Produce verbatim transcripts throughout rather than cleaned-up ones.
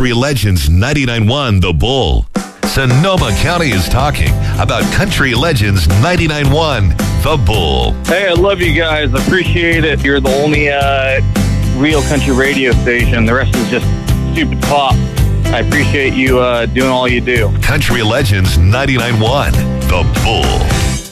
Country Legends ninety-nine point one The Bull. Sonoma County is talking about Country Legends ninety-nine point one The Bull. Hey, I love you guys. I appreciate it. You're the only uh, real country radio station. The rest is just stupid pop. I appreciate you uh, doing all you do. Country Legends ninety-nine point one The Bull.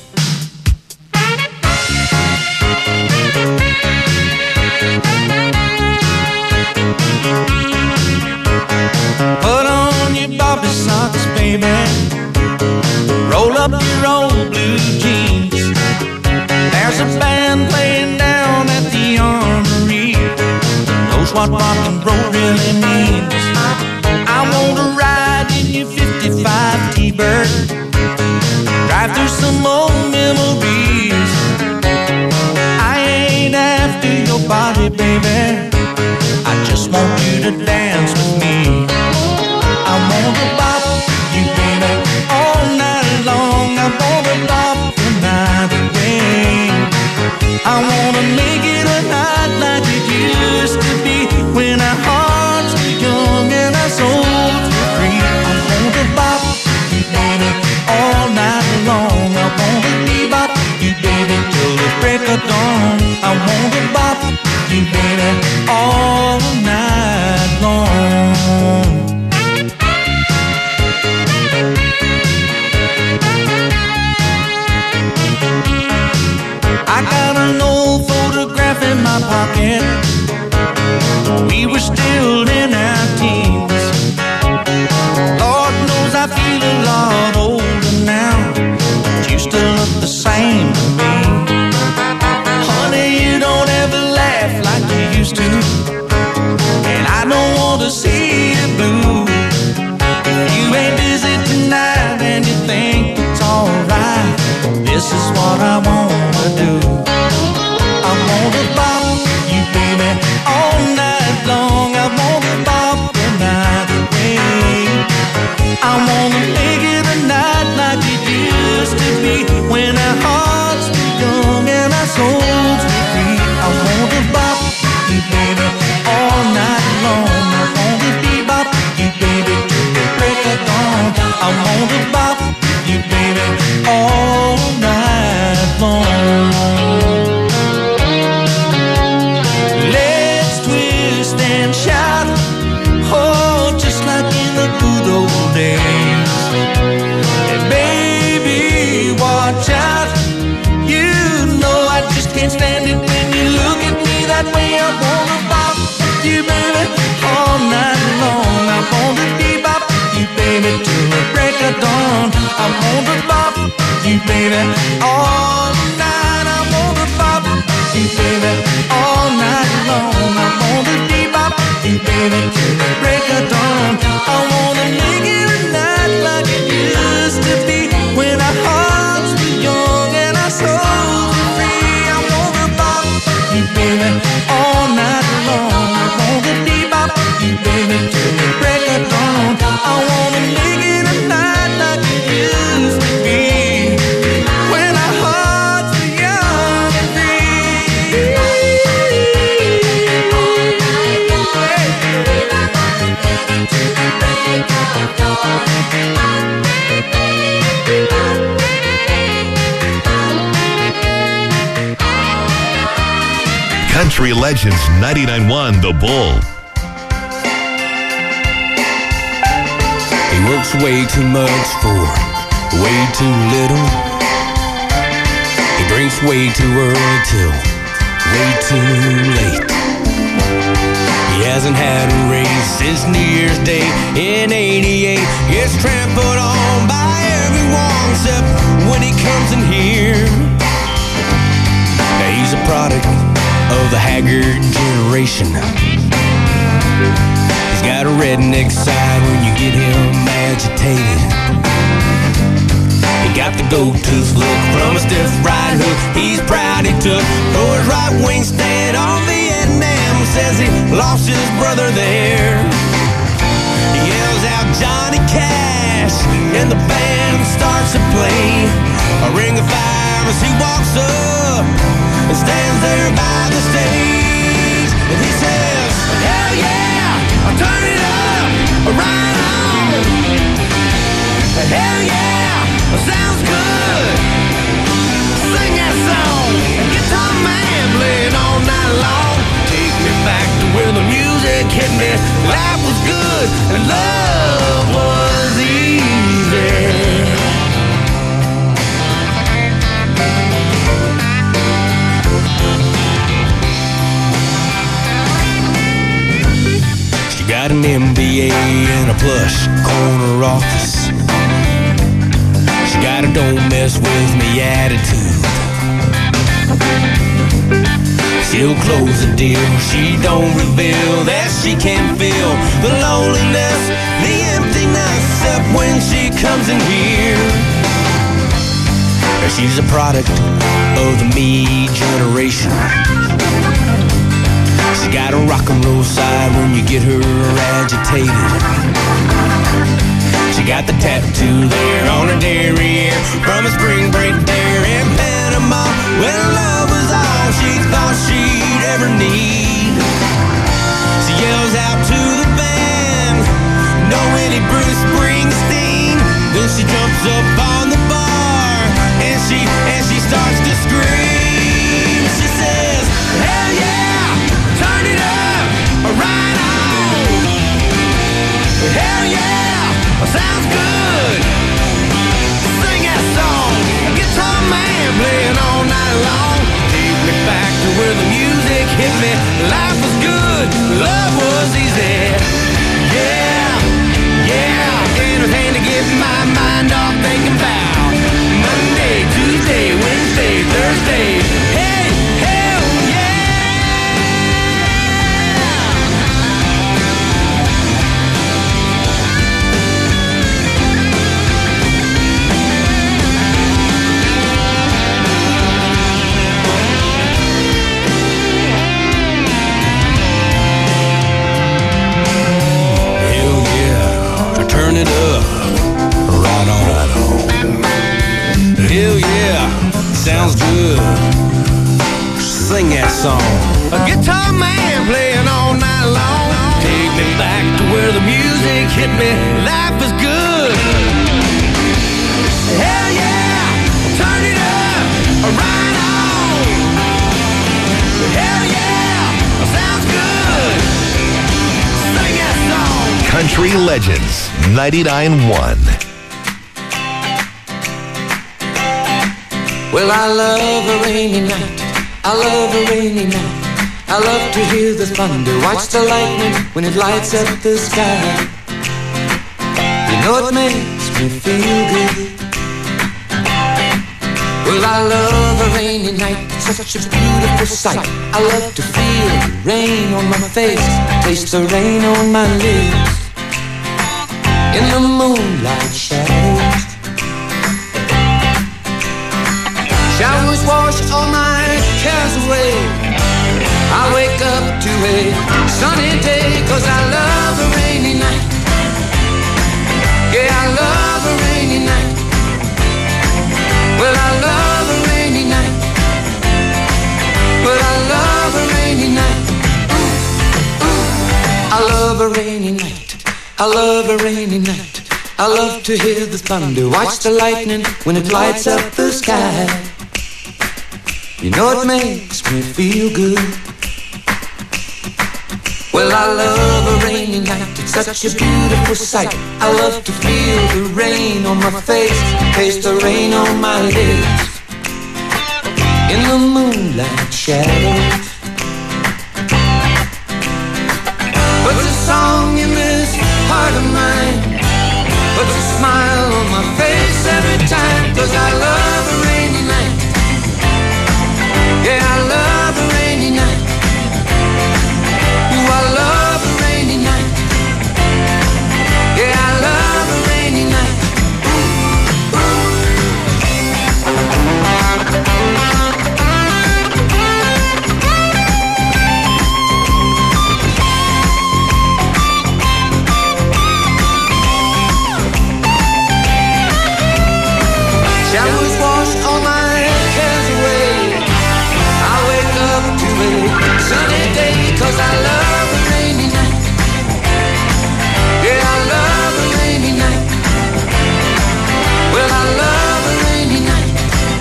Put on your Bobby socks, baby. Roll up your old blue jeans. There's a band playing down at the Armory. Knows what rock and roll really means. I want to ride in your fifty-five T-Bird. Drive through some old memories. I ain't after your body, baby. I just want you to dance with me. I want to bop you, baby, all night long. I want to bop the night away. I want to make it a night like it used to be, when our hearts were young and our souls were free. I want to bop you, baby, all night long. I want to bebop you, baby, till the break of dawn. I want to bop you, baby, all night long. I got an old photograph in my pocket. We were still in our teens. Lord knows I feel a lot older now, but you still look the same to me. Honey, you don't ever laugh like you used to, and I don't want to see you blue. If you ain't busy tonight and you think it's alright, this is what I wanna do. I wanna bop you, baby, all night long. I wanna bop the night away. I wanna make it a night like it used to be, when our hearts were young and our souls were free. I wanna bop you, baby, all night long. I wanna bebop you, baby, till the break of dawn. I wanna bop you, baby, all night long. Let's twist and shout, oh, just like in the good old days. And baby, watch out, you know I just can't stand it when you look at me that way. I wanna bop you, baby, all night long. I wanna bebop you, baby, till the break of dawn. I wanna bop you, baby, all night. I wanna bop you, baby, all night long. I wanna bebop you, baby, till the break of dawn. I wanna make it a night like it used to be, when our hearts were young and our souls were free. I wanna bop you, baby, all night long. I wanna bebop you, baby, till the break of dawn. I wanna make it a night like it used to be, when our hearts were young and free. Country Legends ninety-nine point one The Bull. He works way too much for way too little. He drinks way too early till way too late. He hasn't had a raise since New Year's Day in eighty-eight. Gets trampled on by everyone except when he comes in here. Now he's a product of the haggard generation. He's got a redneck side when you get him agitated. He got the gold-tooth look from a stiff right hook he's proud he took. Though his right wing stand on Vietnam, says he lost his brother there. He yells out Johnny Cash and the band starts to play. A ring of fire as he walks up and stands there by the stage. And he says, hell yeah, I'll turn it up, hit me. Life was good and love was easy. She got an M B A and a plush corner office. She got a don't mess with me attitude. She'll close the deal, she don't reveal that she can feel the loneliness, the emptiness up when she comes in here. She's a product of the me generation. She got a rock and roll side when you get her agitated. She got the tattoo there on her derriere from a spring break there in Panama, when love was all she thought she'd ever need. She yells out to the band, "No any Bruce Springsteen." Then she jumps up on the bar and she and she starts to scream. She says, "Hell yeah, turn it up, right on. Hell yeah, sounds good. Sing that song, guitar man playing all night long. Take me back to where the music hit me. Life was good, love was easy. Yeah, yeah, anything to get my mind off thinking about Monday, Tuesday, Wednesday, Thursday. Hey, hell turn it up, right on, right on. Hell yeah, sounds good. Sing that song. A guitar man playing all night long. Take me back to where the music hit me. Life was good. Hell yeah, turn it up, right on. Hell yeah, sounds good. Sing that song. Country Legends ninety-nine point one. Well, I love a rainy night. I love a rainy night. I love to hear the thunder, watch the lightning when it lights up the sky. You know it makes me feel good. Well, I love a rainy night. It's such a beautiful sight. I love to feel the rain on my face, taste the rain on my lips. In the moonlight shadows, showers wash all my cares away. I wake up to a sunny day, 'cause I love a rainy night. Yeah, I love a rainy night. Well, I love a rainy night. Well, I love a rainy night. Ooh, ooh. I love a rainy night. I love a rainy night. I love to hear the thunder, watch the lightning when it lights up the sky. You know it makes me feel good. Well, I love a rainy night. It's such a beautiful sight. I love to feel the rain on my face, taste the rain on my lips. In the moonlight shadows, what's a song in this heart of mine? Puts a smile on my face every time, 'cause I love a rainy night. Yeah, I love a rainy night. Ooh, I love a rainy night. Yeah, I love a rainy night. Ooh, ooh. Showers wash all my cares away. I wake up to a sunny day, 'cause I love a rainy night. Yeah, I love a rainy night. Well, I love a rainy night.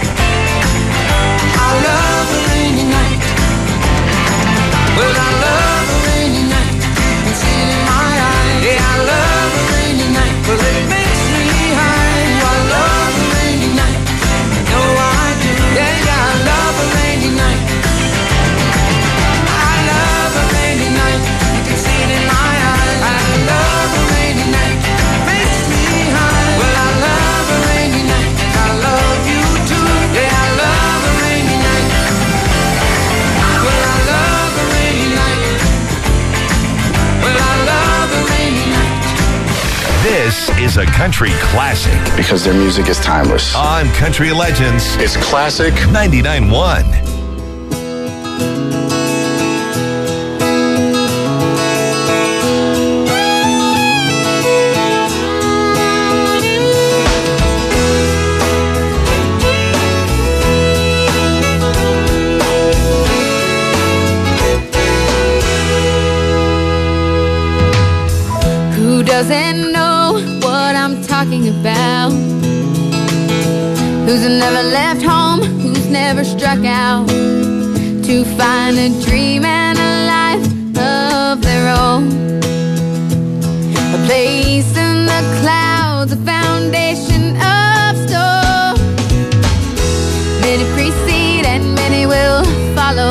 I love a rainy night. Well, I love a rainy night. This is a country classic because their music is timeless. on Country Legends It's classic. ninety-nine point one. Who doesn't know what I'm talking about? Who's never left home? Who's never struck out to find a dream and a life of their own? A place in the clouds, a foundation of stone. Many precede and many will follow.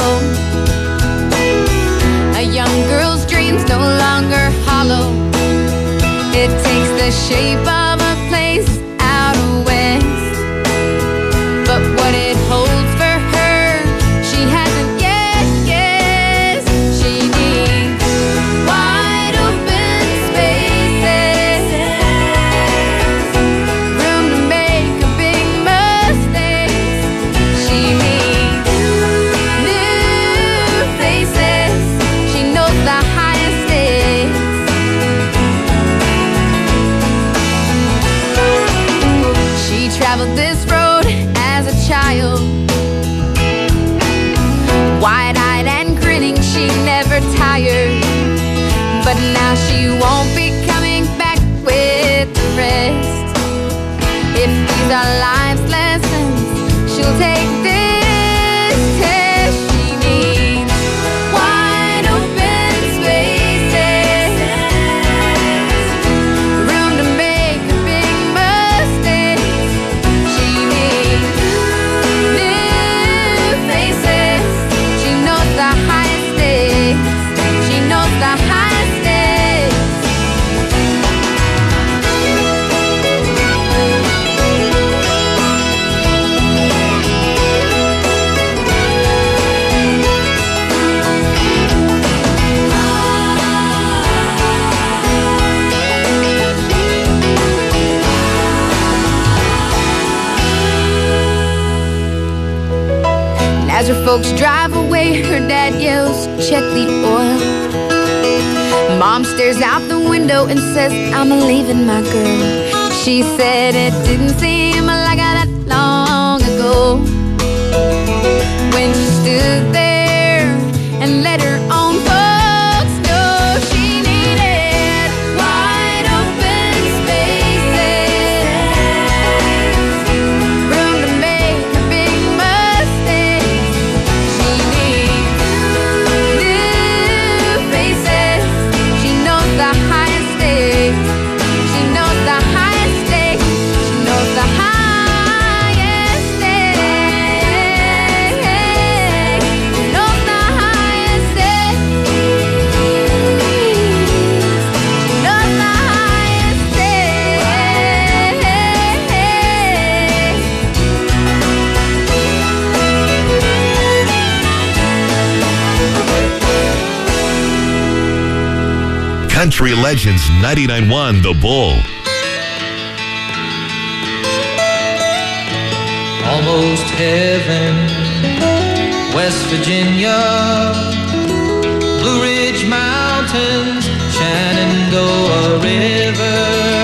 A young girl's dreams no longer hollow. It takes the shape of a place out west, but what it holds for her, she hasn't yet guessed. She needs wide open spaces, room to make a big mistake. She needs new faces. She knows the highest stakes. She traveled this road as a child, wide-eyed and grinning, she never tired. But now she won't be coming back with the rest. If these are life's lessons, she'll take this test. She needs wide open spaces, room to make a big mistake. She needs new faces. She knows the highest stakes. She knows the highest stakes. And as her folks drive away, her dad yells, "Check the oil." Mom stares out the window and says, "I'm leaving my girl." She said it didn't seem like that long ago when she stood there and let her own folks know she needed wide open spaces, room to make a big mistake. She needs new faces. She knows the highest stakes. She knows the highest stakes. She knows the highest stakes. She knows the highest stakes. She knows the highest stakes. Country Legends ninety-nine point one, The Bull. Almost heaven, West Virginia, Blue Ridge Mountains, Shenandoah River.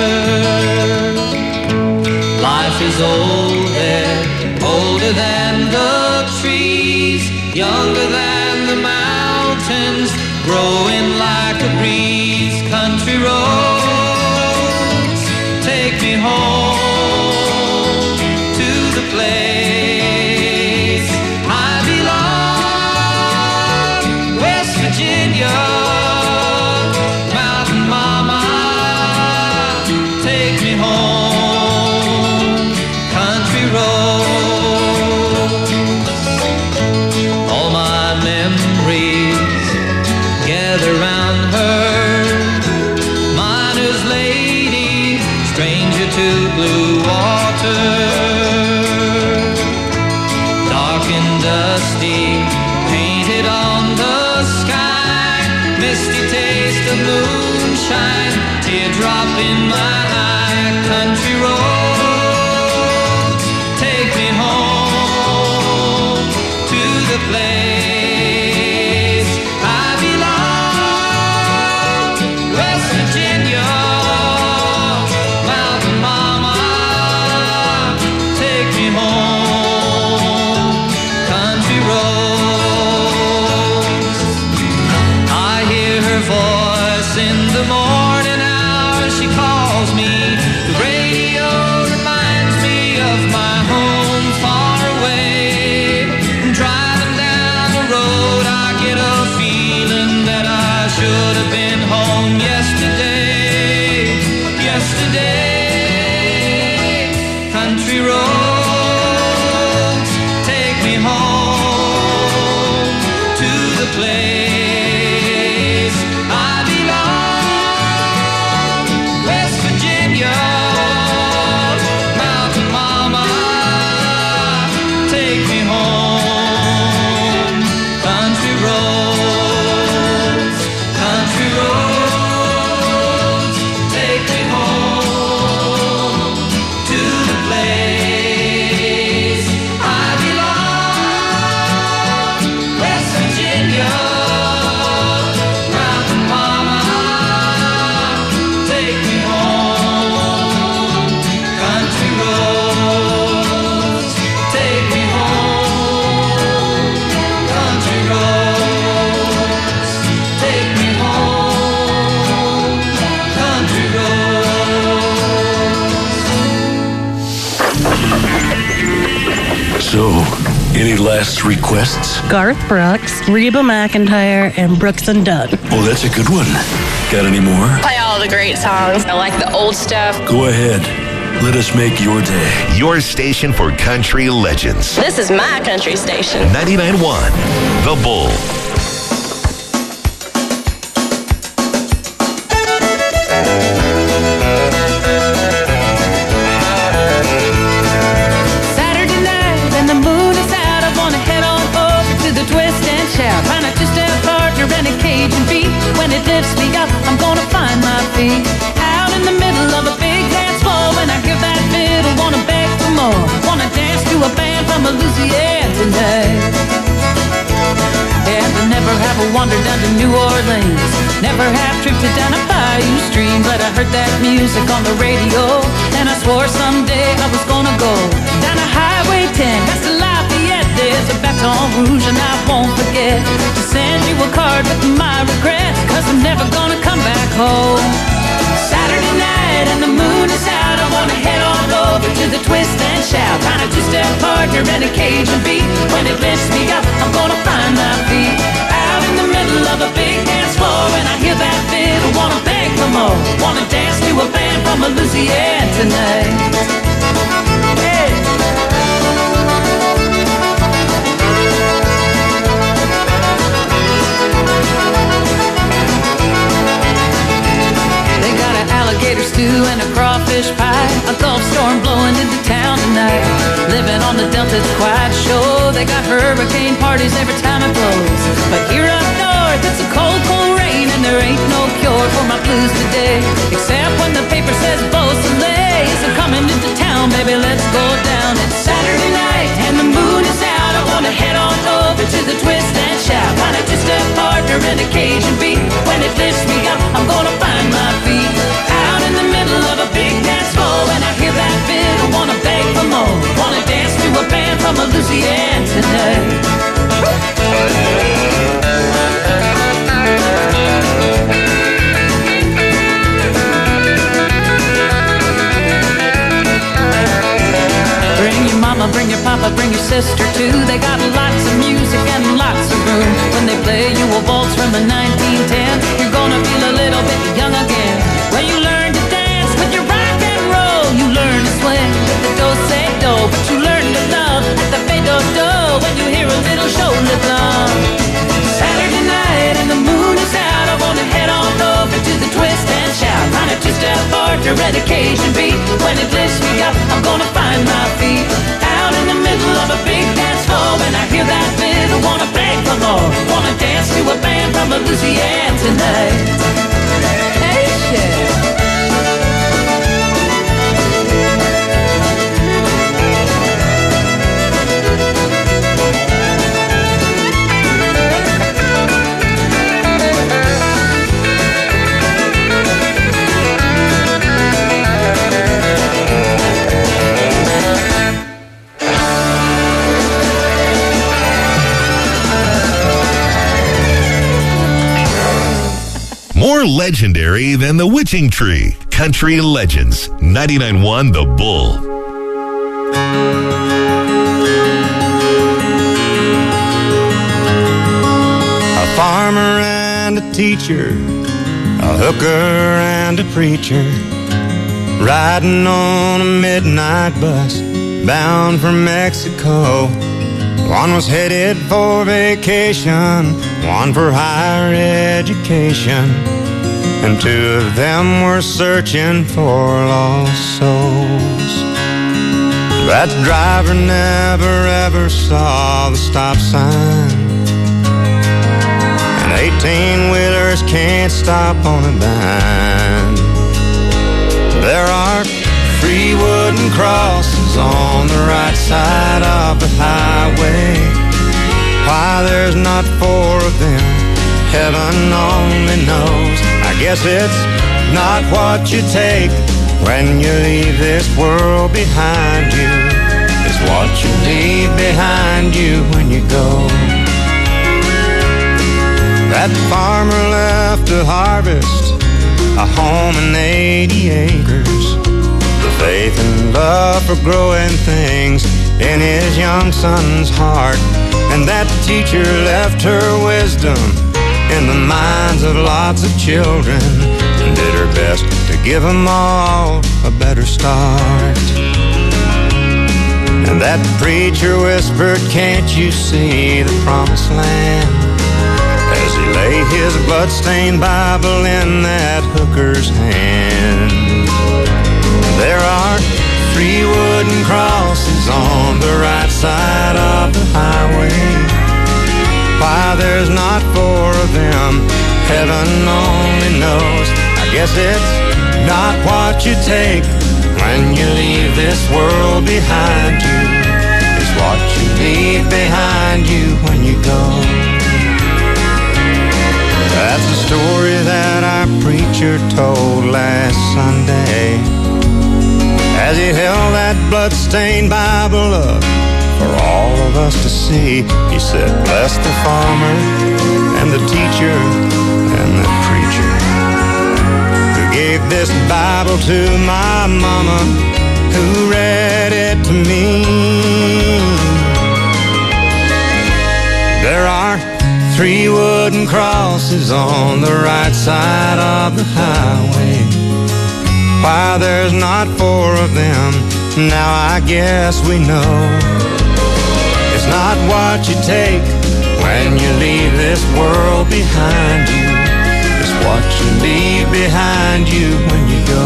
Life is old there, older than the trees, younger than the mountains, growing like a breeze. Country roads, take me home to the place I belong. West Virginia, Mountain Mama, take me home. Country roads, all my memories gather round her. Miner's lady, stranger to blue water, dark and dusty, painted on the sky, misty taste taste of moonshine, teardrop in my eye, country road, take me home to the place I belong, West Virginia, Mountain Mama, take me home, country roads. I hear her voice in the morning hours, she calls me, the radio reminds me of my home far away. Driving down the road, I get a feeling that I should have been home yesterday, yesterday. Country roads, take me home to the place I belong, West Virginia, Mountain Mama, take me home, country roads, country roads, take me home to the place I belong, West Virginia, Mountain Mama, take me home, country roads, take me home, country roads, take me home, country roads. So, any last requests? Garth Brooks, Reba McEntire, and Brooks and Dunn. Oh, that's a good one. Got any more? Play all the great songs. I like the old stuff. Go ahead. Let us make your day. Your station for country legends. This is my country station. ninety-nine point one The Bull. Saturday night and the moon is out. I wanna head on over to the twist and shout. Find a two-step partner and a Cajun beat. When it lifts me up, I'm gonna find my feet. Out in the middle of a big dance floor. When I hear that fiddle, wanna beg for more. Wanna dance to a band from Louisiana tonight. And I never have a wander down to New Orleans. Never have drifted down a bayou stream. But I heard that music on the radio, and I swore someday I was gonna go down a Highway ten, past the Lafayette. There's a Baton Rouge and I won't forget to send you a card with my regrets, cause I'm never gonna come back home. Saturday night and the moon is out. I wanna head on over to the twist and shout. Find a two-step partner and a Cajun beat. When it lifts me up, I'm gonna find my feet. Out in the middle of a big dance floor, and I hear that fiddle, wanna beg for more. Wanna dance to a band from Louisiana tonight. Hey. They got an alligator stew and a crawfish pie, a Gulf storm blowing into town tonight. Living on the Delta, it's quite a show. They got hurricane parties every time it blows. But here up north, it's a cold, cold rain, and there ain't no cure for my blues today. Except when the paper says Beausoleil is coming into town, baby, let's go down. It's Saturday night and the moon is out. I wanna head on over to the twist and shout. Find a two-step partner and a Cajun beat. When it lifts me up, I'm gonna find my feet. Out in the middle of a big dance floor, and I hear that fiddle, wanna beg for more. Wanna dance to a band from Louisiana tonight. Bring your mama, bring your papa, bring your sister too. They got lots of music and lots of room. When they play you a waltz from a nineteen ten, you're gonna feel a little bit young again. When you learn to dance with your rock and roll, you learn to swing with the do-say-do, but you learn to love at the fade-do-do when you hear a little shoulder thump. Saturday night and the moon is out. I wanna head on over to the twist and shout. Find a two-step partner and a Cajun beat. When it lifts me up, I'm gonna find my feet. Out in the middle of a big dance floor, when I hear that fiddle, wanna beg for more. Wanna dance to a band from Louisiana tonight. More legendary than the witching tree. Country Legends, ninety-nine point one The Bull. A farmer and a teacher, a hooker and a preacher, riding on a midnight bus bound for Mexico. One was headed for vacation, one for higher education, and two of them were searching for lost souls. That driver never ever saw the stop sign, and eighteen-wheelers can't stop on a dime. There are three wooden crosses on the right side of the highway. Why there's not four of them, heaven only knows. I guess it's not what you take when you leave this world behind you. It's what you leave behind you when you go. That farmer left to harvest a home and eighty acres, the faith and love for growing things in his young son's heart. And that teacher left her wisdom in the minds of lots of children, and did her best to give them all a better start. And that preacher whispered, "Can't you see the promised land?" as he lay his bloodstained Bible in that hooker's hand. There are three wooden crosses on the right side of the highway. Why there's not four of them, heaven only knows. I guess it's not what you take when you leave this world behind you. It's what you leave behind you when you go. That's the story that our preacher told last Sunday, as he held that bloodstained Bible up for all of us to see. He said, "Bless the farmer and the teacher and the preacher who gave this Bible to my mama, who read it to me." There are three wooden crosses on the right side of the highway. Why there's not four of them, now I guess we know. It's not what you take when you leave this world behind you. It's what you leave behind you when you go.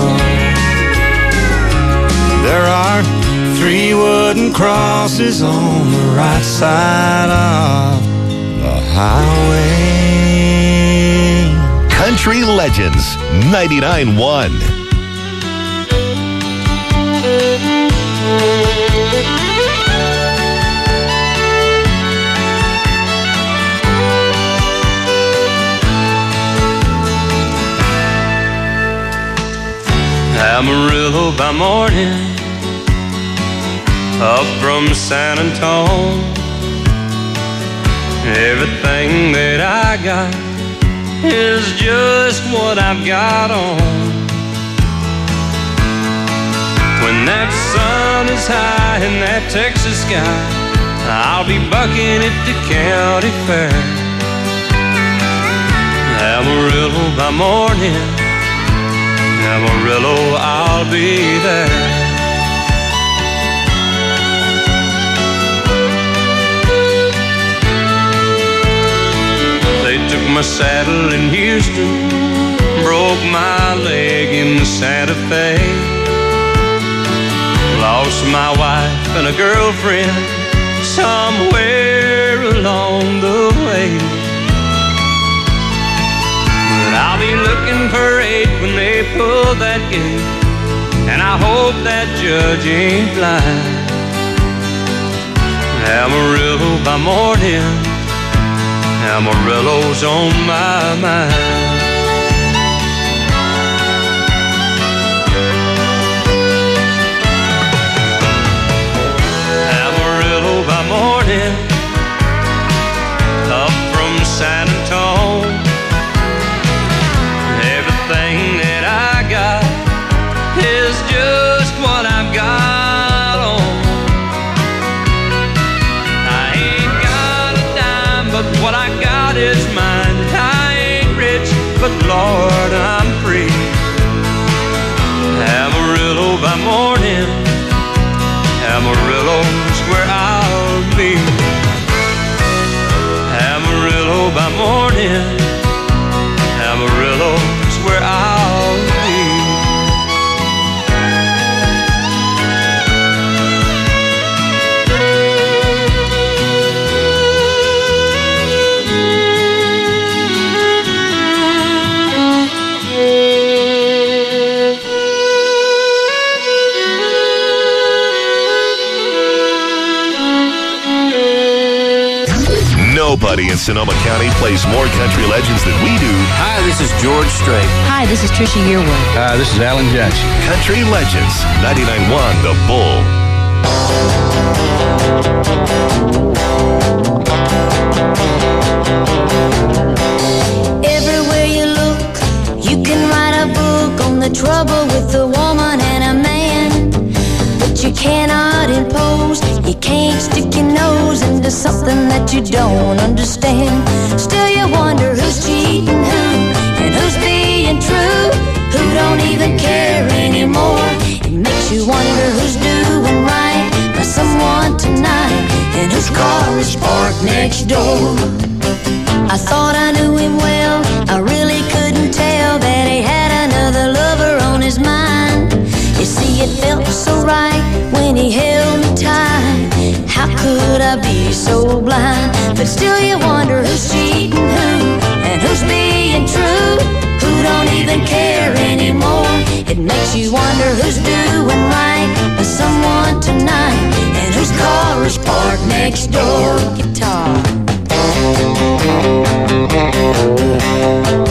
There are three wooden crosses on the right side of the highway. Country Legends, ninety-nine point one. Amarillo by morning, up from San Antone. Everything that I got is just what I've got on. When that sun is high in that Texas sky, I'll be bucking at the county fair. Amarillo by morning, Amarillo, I'll be there. They took my saddle in Houston, broke my leg in Santa Fe, lost my wife and a girlfriend somewhere along the way. But I'll be looking for eight when they pull that gate, and I hope that judge ain't blind. Amarillo by morning, Amarillo's on my mind. Amarillo by morning, up from San Antone. but Lord, I'm free. Amarillo by morning, Amarillo's where I'll be. Amarillo by morning, Amarillo's where I'll be. Nobody in Sonoma County plays more country legends than we do. Hi, this is George Strait. Hi, this is Trisha Yearwood. Hi, this is Alan Jackson. Country Legends, ninety-nine point one The Bull. Everywhere you look, you can write a book on the trouble with a woman and a man. But you cannot impose, you can't stick your nose into something that you don't understand. Still you wonder who's cheating who, and who's being true, who don't even care anymore. It makes you wonder who's doing right by someone tonight, and whose car is parked next door. I thought I knew him well, I really couldn't tell that he had another lover on his mind. You see, it felt so right when he held me tight. How could I be so blind? But still you wonder who's cheating who, and who's being true, who don't even care anymore. It makes you wonder who's doing right by someone tonight, and whose car is parked next door. Guitar.